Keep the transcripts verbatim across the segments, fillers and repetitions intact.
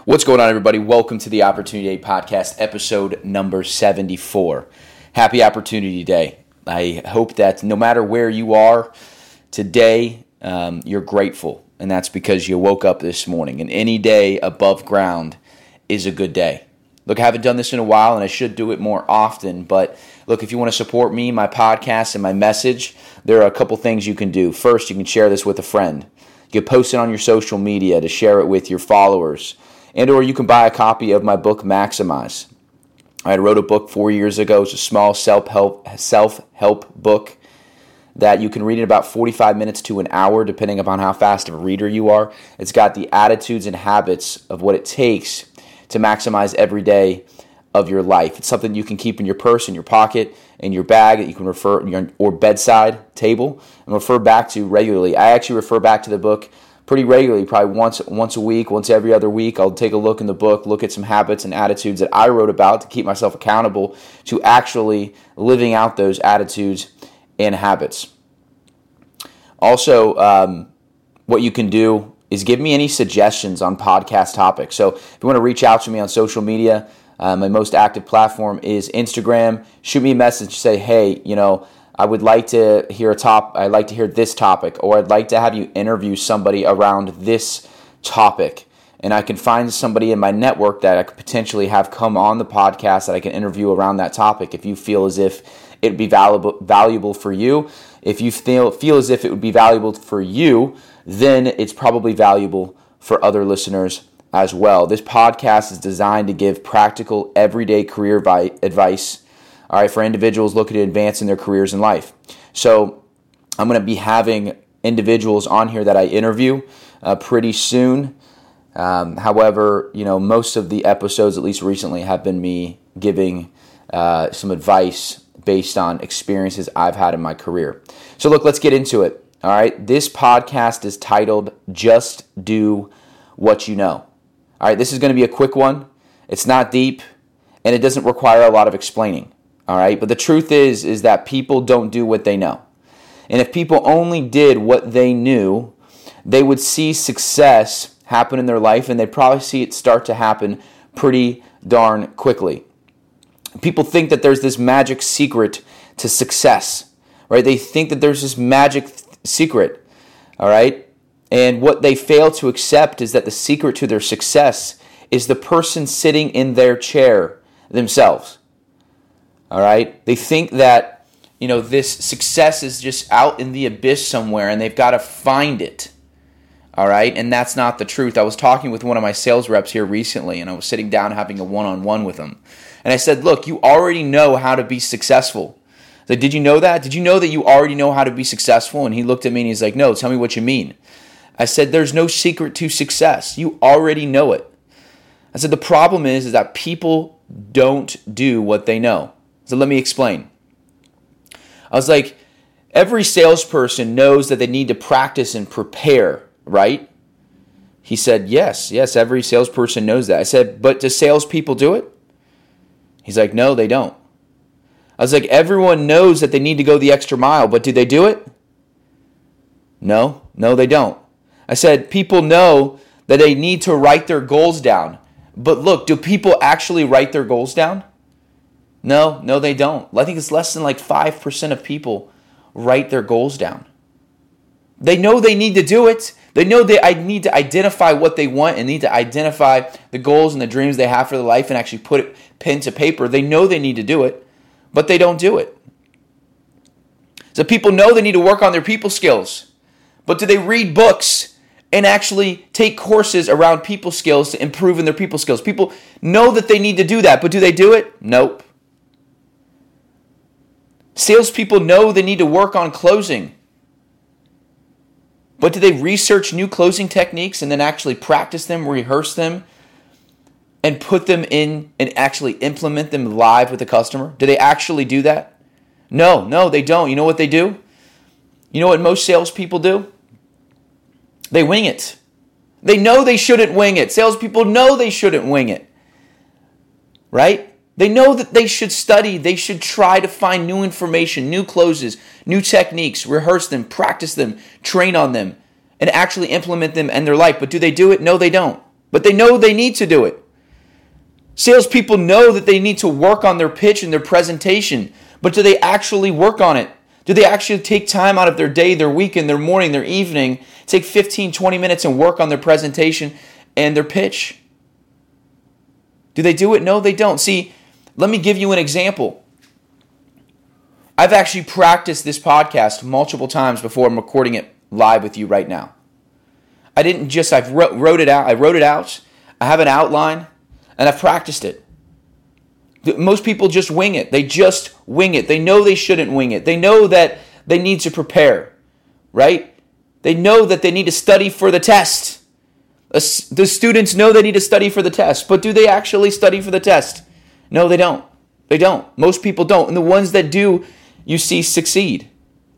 What's going on, everybody? Welcome to the Opportunity Day Podcast, episode number seventy-four. Happy Opportunity Day. I hope that no matter where you are today, um, you're grateful, and that's because you woke up this morning. And any day above ground is a good day. Look, I haven't done this in a while, and I should do it more often, but look, if you want to support me, my podcast, and my message, there are a couple things you can do. First, you can share this with a friend. You can post it on your social media to share it with your followers. And or you can buy a copy of my book, Maximize. I wrote a book four years ago. It's a small self-help self-help book that you can read in about forty-five minutes to an hour, depending upon how fast of a reader you are. It's got the attitudes and habits of what it takes to maximize every day of your life. It's something you can keep in your purse, in your pocket, in your bag that you can refer, your, or bedside table, and refer back to regularly. I actually refer back to the book pretty regularly, probably once once a week, once every other week. I'll take a look in the book, look at some habits and attitudes that I wrote about to keep myself accountable to actually living out those attitudes and habits. Also, um, what you can do is give me any suggestions on podcast topics. So if you want to reach out to me on social media, uh, my most active platform is Instagram. Shoot me a message, say, hey, you know, I would like to hear a top. I'd like to hear this topic, or I'd like to have you interview somebody around this topic. And I can find somebody in my network that I could potentially have come on the podcast that I can interview around that topic. If you feel as if it would be valuable valuable for you, if you feel feel as if it would be valuable for you, then it's probably valuable for other listeners as well. This podcast is designed to give practical, everyday career vi- advice. All right, for individuals looking to advance in their careers in life. So I'm going to be having individuals on here that I interview uh, pretty soon. Um, however, you know, most of the episodes, at least recently, have been me giving uh, some advice based on experiences I've had in my career. So look, let's get into it. All right, this podcast is titled Just Do What You Know. All right, this is going to be a quick one. It's not deep, and it doesn't require a lot of explaining. All right, but the truth is, is that people don't do what they know. And if people only did what they knew, they would see success happen in their life, and they'd probably see it start to happen pretty darn quickly. People think that there's this magic secret to success, right? They think that there's this magic th- secret, all right? And what they fail to accept is that the secret to their success is the person sitting in their chair themselves. All right, they think that, you know, this success is just out in the abyss somewhere and they've got to find it. All right, and that's not the truth. I was talking with one of my sales reps here recently, and I was sitting down having a one-on-one with him. And I said, look, you already know how to be successful. I said, did you know that? Did you know that you already know how to be successful? And he looked at me and he's like, no, tell me what you mean. I said, there's no secret to success. You already know it. I said, the problem is, is that people don't do what they know. So let me explain. I was like, every salesperson knows that they need to practice and prepare, right? He said, yes, yes, every salesperson knows that. I said, but do salespeople do it? He's like, no, they don't. I was like, everyone knows that they need to go the extra mile, but do they do it? No, no, they don't. I said, people know that they need to write their goals down. But look, do people actually write their goals down? No, no, they don't. I think it's less than like five percent of people write their goals down. They know they need to do it. They know they I need to identify what they want and need to identify the goals and the dreams they have for their life and actually put it pen to paper. They know they need to do it, but they don't do it. So people know they need to work on their people skills, but do they read books and actually take courses around people skills to improve in their people skills? People know that they need to do that, but do they do it? Nope. Salespeople know they need to work on closing. But do they research new closing techniques and then actually practice them, rehearse them, and put them in and actually implement them live with the customer? Do they actually do that? No, no, they don't. You know what they do? You know what most salespeople do? They wing it. They know they shouldn't wing it. Salespeople know they shouldn't wing it. Right? They know that they should study, they should try to find new information, new closes, new techniques, rehearse them, practice them, train on them, and actually implement them in their life. But do they do it? No, they don't. but they know they need to do it. Salespeople know that they need to work on their pitch and their presentation, but do they actually work on it? Do they actually take time out of their day, their weekend, their morning, their evening, take fifteen, twenty minutes and work on their presentation and their pitch? Do they do it? No, they don't. See, let me give you an example. I've actually practiced this podcast multiple times before I'm recording it live with you right now. I didn't just, I wrote, wrote it out. I wrote it out. I have an outline, and I've practiced it. Most people just wing it. They just wing it. They know they shouldn't wing it. They know that they need to prepare, right? They know that they need to study for the test. The students know they need to study for the test, but do they actually study for the test? No, they don't. They don't. Most people don't. And the ones that do, you see succeed.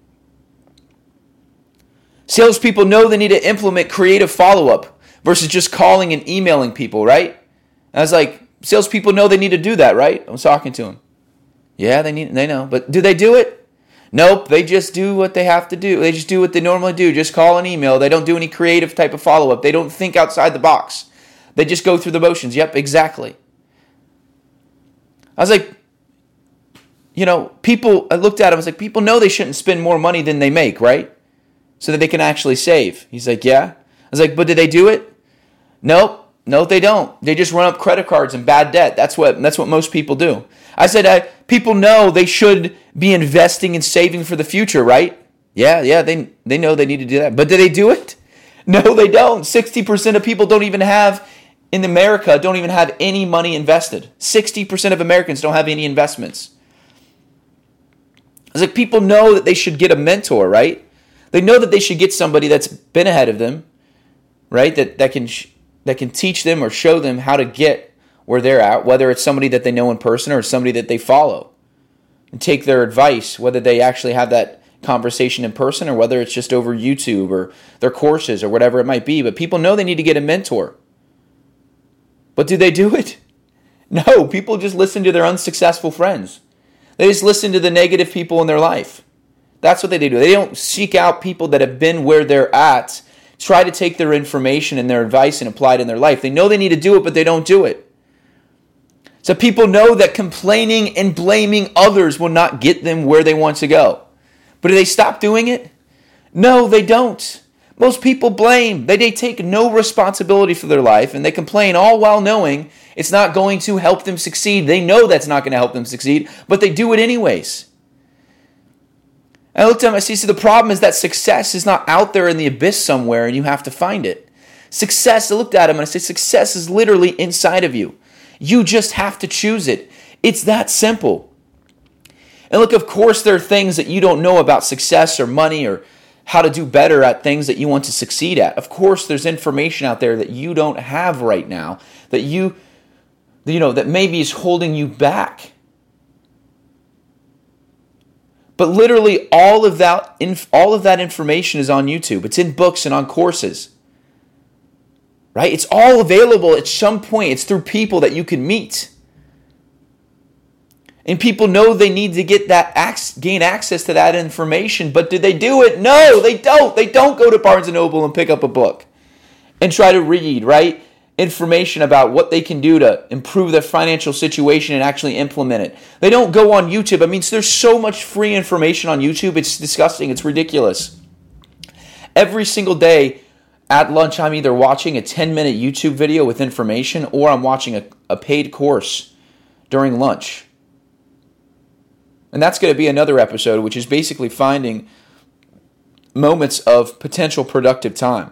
Salespeople know they need to implement creative follow-up versus just calling and emailing people, right? And I was like, salespeople know they need to do that, right? I was talking to them. Yeah, they need. They know. But do they do it? Nope. They just do what they have to do. They just do what they normally do. Just call and email. They don't do any creative type of follow-up. They don't think outside the box. They just go through the motions. Yep, exactly. I was like, you know, people, I looked at him, I was like, people know they shouldn't spend more money than they make, right? So that they can actually save. He's like, yeah. I was like, but do they do it? Nope. No, they don't. They just run up credit cards and bad debt. That's what that's what most people do. I said, I, people know they should be investing and saving for the future, right? Yeah, yeah, they they know they need to do that. But do they do it? No, they don't. sixty percent of people don't even have, in America, don't even have any money invested. sixty percent of Americans don't have any investments. I was like, people know that they should get a mentor, right? They know that they should get somebody that's been ahead of them, right? That that can that can teach them or show them how to get where they're at, whether it's somebody that they know in person or somebody that they follow, and take their advice, whether they actually have that conversation in person or whether it's just over YouTube or their courses or whatever it might be. But people know they need to get a mentor. But do they do it? No, people just listen to their unsuccessful friends. They just listen to the negative people in their life. That's what they do. They don't seek out people that have been where they're at, try to take their information and their advice and apply it in their life. They know they need to do it, but they don't do it. So people know that complaining and blaming others will not get them where they want to go. But do they stop doing it? No, they don't. Most people blame. They, they take no responsibility for their life, and they complain all while knowing it's not going to help them succeed. They know that's not going to help them succeed, but they do it anyways. And I looked at him, I see, so the problem is that success is not out there in the abyss somewhere, and you have to find it. Success, I looked at him, and I said, success is literally inside of you. You just have to choose it. It's that simple. And look, of course, there are things that you don't know about success or money or how to do better at things that you want to succeed at. Of course, there's information out there that you don't have right now that you, you know, that maybe is holding you back. But literally all of that, all of that information is on YouTube. It's in books and on courses. Right? It's all available at some point. It's through people that you can meet. And people know they need to get that gain access to that information, but do they do it? No, they don't. They don't go to Barnes and Noble and pick up a book and try to read, right, information about what they can do to improve their financial situation and actually implement it. They don't go on YouTube. I mean, so there's so much free information on YouTube. It's disgusting. It's ridiculous. Every single day at lunch, I'm either watching a ten-minute YouTube video with information or I'm watching a, a paid course during lunch. And that's going to be another episode, which is basically finding moments of potential productive time.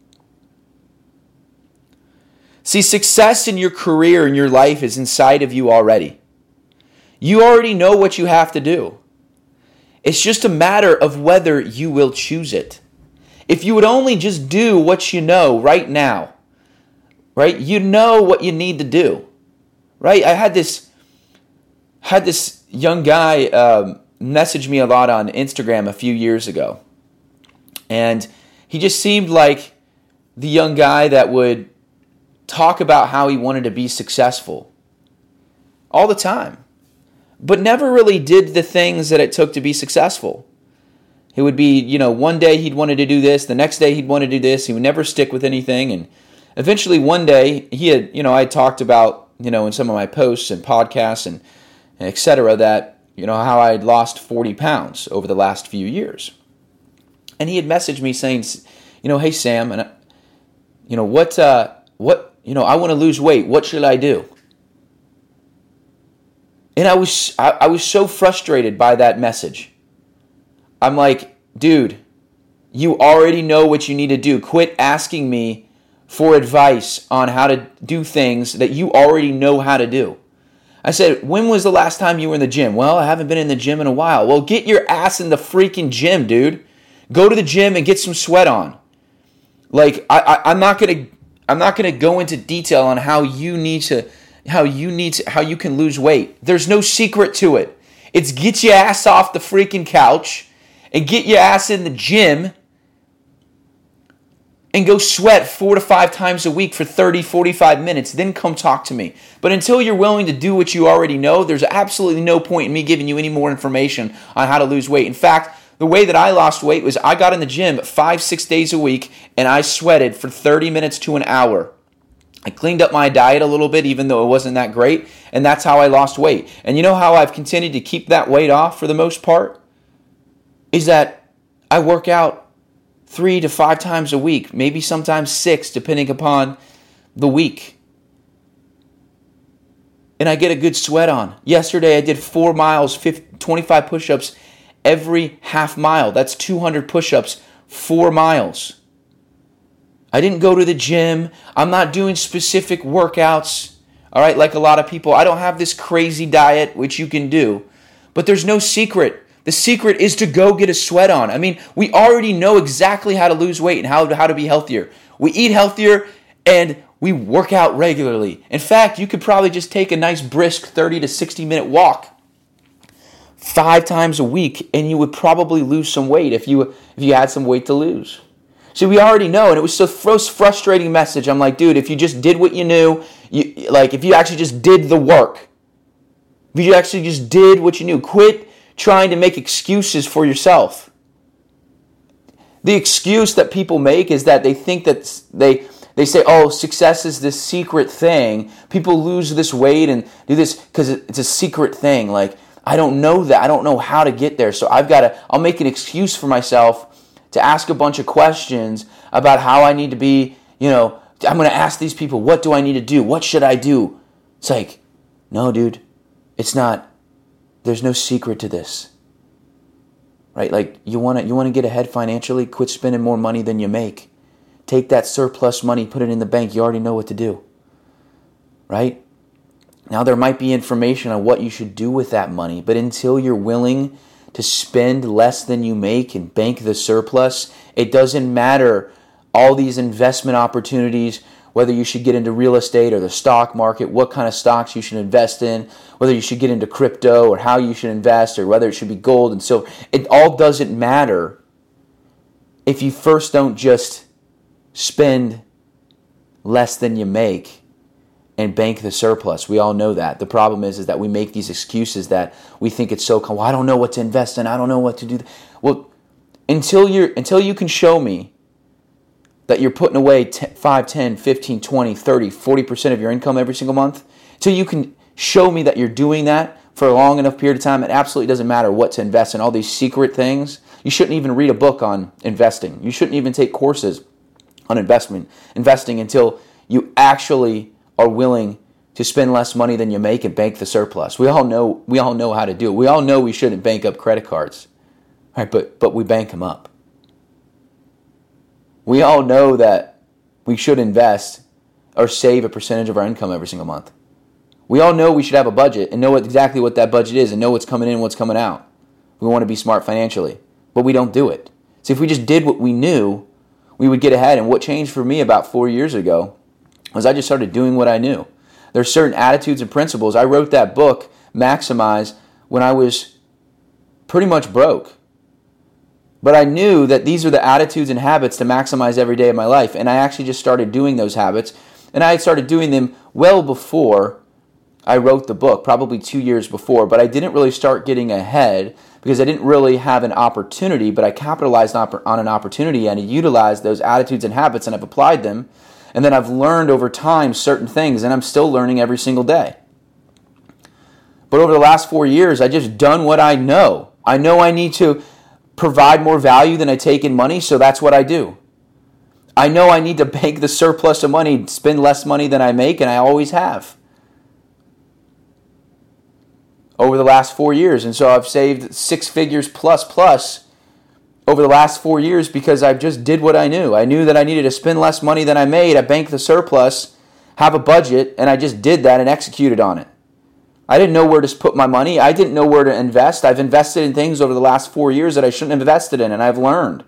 See, success in your career and your life is inside of you already. You already know what you have to do. It's just a matter of whether you will choose it. If you would only just do what you know right now, right? You know what you need to do, right? I had this, had this young guy um, message me a lot on Instagram a few years ago. And he just seemed like the young guy that would talk about how he wanted to be successful all the time, but never really did the things that it took to be successful. He would be, you know, one day he'd wanted to do this, the next day he'd want to do this. He would never stick with anything. And eventually one day he had, you know, I talked about, you know, in some of my posts and podcasts and, and et cetera that, you know, how I had lost forty pounds over the last few years. And he had messaged me saying, you know, hey, Sam, and you know, what, uh, what, you know, I want to lose weight. What should I do? And I was, I, I was so frustrated by that message. I'm like, dude, you already know what you need to do. Quit asking me for advice on how to do things that you already know how to do. I said, when was the last time you were in the gym? Well, I haven't been in the gym in a while. Well, get your ass in the freaking gym, dude. Go to the gym and get some sweat on. Like, I, I, I'm not gonna, I'm not gonna go into detail on how you need to, how you need to, how you can lose weight. There's no secret to it. It's get your ass off the freaking couch and get your ass in the gym and go sweat four to five times a week for thirty, forty-five minutes. Then come talk to me. But until you're willing to do what you already know, there's absolutely no point in me giving you any more information on how to lose weight. In fact, the way that I lost weight was I got in the gym five, six days a week and I sweated for thirty minutes to an hour. I cleaned up my diet a little bit, even though it wasn't that great, and that's how I lost weight. And you know how I've continued to keep that weight off for the most part? Is that I work out three to five times a week, maybe sometimes six, depending upon the week. And I get a good sweat on. Yesterday I did four miles, twenty-five push-ups every half mile. That's two hundred push-ups, four miles. I didn't go to the gym. I'm not doing specific workouts. All right, like a lot of people. I don't have this crazy diet, which you can do. But there's no secret. The secret is to go get a sweat on. I mean, we already know exactly how to lose weight and how to, how to be healthier. We eat healthier and we work out regularly. In fact, you could probably just take a nice brisk thirty to sixty minute walk five times a week and you would probably lose some weight if you if you had some weight to lose. See, we already know, and it was so frustrating message. I'm like, dude, if you just did what you knew, you, like if you actually just did the work, if you actually just did what you knew, quit trying to make excuses for yourself. The excuse that people make is that they think that they they say, oh, success is this secret thing. People lose this weight and do this because it's a secret thing. Like, I don't know that. I don't know how to get there. So I've got to, I'll make an excuse for myself to ask a bunch of questions about how I need to be, you know, I'm going to ask these people, what do I need to do? What should I do? It's like, no, dude, it's not, there's no secret to this, right? Like you want to, you want to get ahead financially, quit spending more money than you make. Take that surplus money, put it in the bank. You already know what to do, right? Now there might be information on what you should do with that money, but until you're willing to spend less than you make and bank the surplus, it doesn't matter all these investment opportunities, whether you should get into real estate or the stock market, what kind of stocks you should invest in, whether you should get into crypto or how you should invest or whether it should be gold and silver. It all doesn't matter if you first don't just spend less than you make and bank the surplus. We all know that. The problem is, is that we make these excuses that we think it's so, well, I don't know what to invest in. I don't know what to do. Well, until you're, until you can show me that you're putting away five, ten, fifteen, twenty, thirty, forty percent of your income every single month, until you can show me that you're doing that for a long enough period of time, it absolutely doesn't matter what to invest in. All these secret things. You shouldn't even read a book on investing. You shouldn't even take courses on investment, investing until you actually are willing to spend less money than you make and bank the surplus. We all know we all know how to do it. We all know we shouldn't bank up credit cards. All right, but but we bank them up. We all know that we should invest or save a percentage of our income every single month. We all know we should have a budget and know exactly what that budget is and know what's coming in and what's coming out. We want to be smart financially, but we don't do it. See, if we just did what we knew, we would get ahead. And what changed for me about four years ago was I just started doing what I knew. There's certain attitudes and principles. I wrote that book, Maximize, when I was pretty much broke. But I knew that these are the attitudes and habits to maximize every day of my life. And I actually just started doing those habits. And I had started doing them well before I wrote the book, probably two years before. But I didn't really start getting ahead because I didn't really have an opportunity. But I capitalized on an opportunity and I utilized those attitudes and habits and I've applied them. And then I've learned over time certain things, and I'm still learning every single day. But over the last four years, I just done what I know. I know I need to provide more value than I take in money, so that's what I do. I know I need to bank the surplus of money, spend less money than I make, and I always have over the last four years. And so I've saved six figures plus plus over the last four years because I just did what I knew. I knew that I needed to spend less money than I made. I banked the surplus, have a budget, and I just did that and executed on it. I didn't know where to put my money. I didn't know where to invest. I've invested in things over the last four years that I shouldn't have invested in, and I've learned.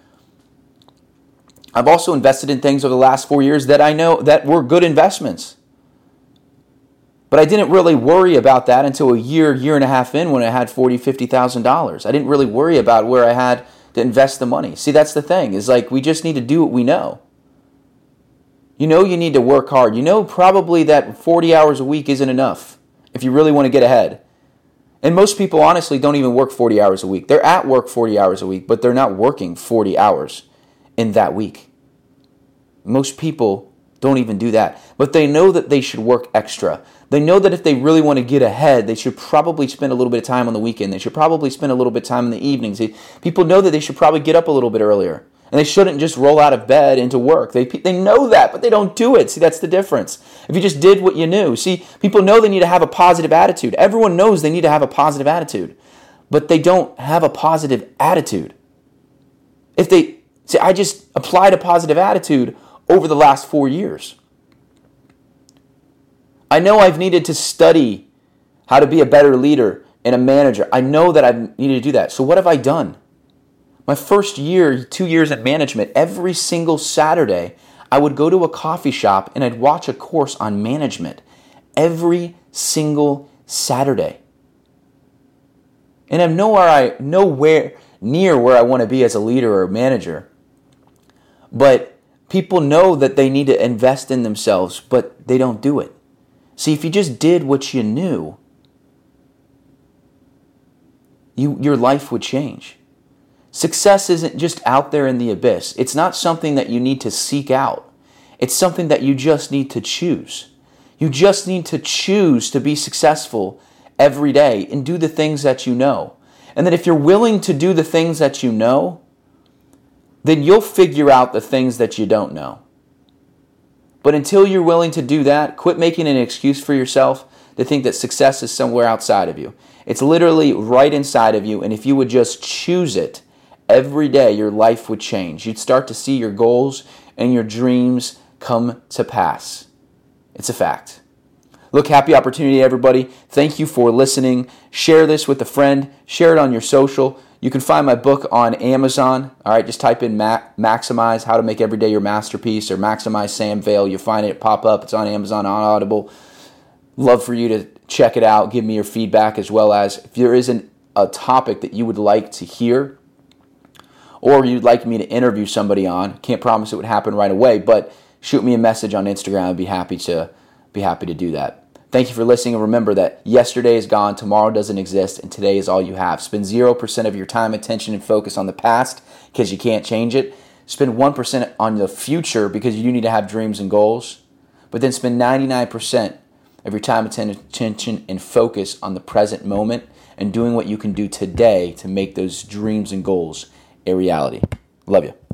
I've also invested in things over the last four years that I know that were good investments. But I didn't really worry about that until a year, year and a half in when I had forty thousand dollars, fifty thousand dollars. I didn't really worry about where I had to invest the money. See, that's the thing, is like we just need to do what we know. You know you need to work hard. You know probably that forty hours a week isn't enough if you really want to get ahead. And most people honestly don't even work forty hours a week. They're at work forty hours a week, but they're not working forty hours in that week. Most people don't even do that. But they know that they should work extra. They know that if they really want to get ahead, they should probably spend a little bit of time on the weekend. They should probably spend a little bit of time in the evenings. People know that they should probably get up a little bit earlier. And they shouldn't just roll out of bed into work. They they know that, but they don't do it. See, that's the difference. If you just did what you knew. See, people know they need to have a positive attitude. Everyone knows they need to have a positive attitude. But they don't have a positive attitude. If they see, I just applied a positive attitude over the last four years. I know I've needed to study how to be a better leader and a manager. I know that I've needed to do that. So what have I done? My first year, two years in management, every single Saturday, I would go to a coffee shop and I'd watch a course on management every single Saturday. And I'm nowhere, I, nowhere near where I want to be as a leader or a manager. But people know that they need to invest in themselves, but they don't do it. See, if you just did what you knew, you, your life would change. Success isn't just out there in the abyss. It's not something that you need to seek out. It's something that you just need to choose. You just need to choose to be successful every day and do the things that you know. And then if you're willing to do the things that you know, then you'll figure out the things that you don't know. But until you're willing to do that, quit making an excuse for yourself to think that success is somewhere outside of you. It's literally right inside of you, and if you would just choose it, every day your life would change. You'd start to see your goals and your dreams come to pass. It's a fact. Look, happy opportunity, everybody. Thank you for listening. Share this with a friend. Share it on your social. You can find my book on Amazon. All right, just type in Ma- Maximize, How to Make Every Day Your Masterpiece, or Maximize Sam Vale. You'll find it pop up. It's on Amazon, on Audible. Love for you to check it out. Give me your feedback, as well as if there isn't a topic that you would like to hear or you'd like me to interview somebody on. Can't promise it would happen right away, but shoot me a message on Instagram. I'd be happy to be happy to do that. Thank you for listening, and remember that yesterday is gone, tomorrow doesn't exist, and today is all you have. Spend zero percent of your time, attention, and focus on the past because you can't change it. Spend one percent on the future because you need to have dreams and goals. But then spend ninety-nine percent of your time, attention, and focus on the present moment and doing what you can do today to make those dreams and goals a reality. Love you.